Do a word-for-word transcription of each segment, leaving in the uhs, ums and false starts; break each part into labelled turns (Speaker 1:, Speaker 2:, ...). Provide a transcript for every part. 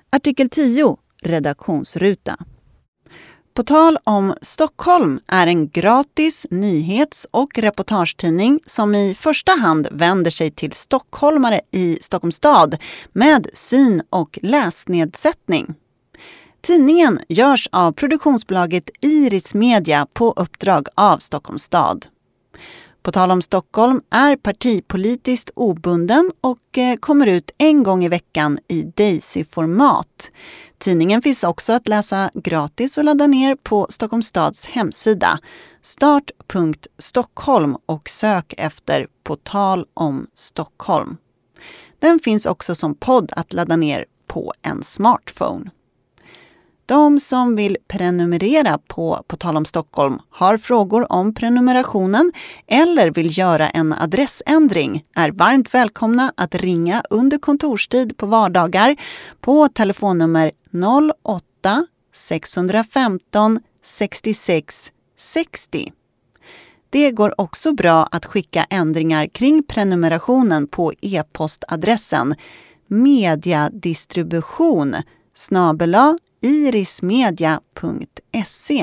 Speaker 1: Artikel tio. Redaktionsruta. På tal om Stockholm är en gratis nyhets- och reportagetidning som i första hand vänder sig till stockholmare i Stockholms stad med syn- och läsnedsättning. Tidningen görs av produktionsbolaget Iris Media på uppdrag av Stockholms stad. På tal om Stockholm är partipolitiskt obunden och kommer ut en gång i veckan i Daisy-format. Tidningen finns också att läsa gratis och ladda ner på Stockholms stads hemsida start punkt stockholm och sök efter På tal om Stockholm. Den finns också som podd att ladda ner på en smartphone. De som vill prenumerera på På tal om Stockholm har frågor om prenumerationen eller vill göra en adressändring är varmt välkomna att ringa under kontorstid på vardagar på telefonnummer noll åtta sex ett fem sex sex sex noll. Det går också bra att skicka ändringar kring prenumerationen på e-postadressen mediadistribution snabel-a irismedia punkt se.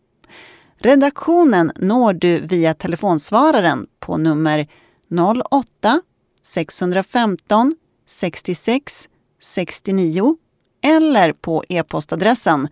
Speaker 1: Redaktionen når du via telefonsvararen på nummer noll åtta sex ett fem sex sex sex nio eller på e-postadressen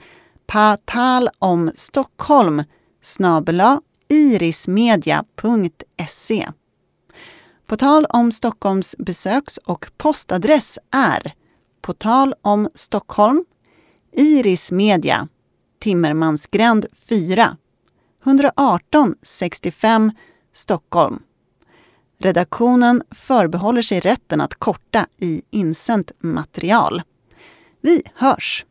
Speaker 1: patalomstockholm snabel-a irismedia punkt se. På tal om Stockholms besöks- och postadress är På tal om Stockholm, Iris Media, Timmermansgränd fyra, ett ett sex fem, Stockholm. Redaktionen förbehåller sig rätten att korta i insänt material. Vi hörs!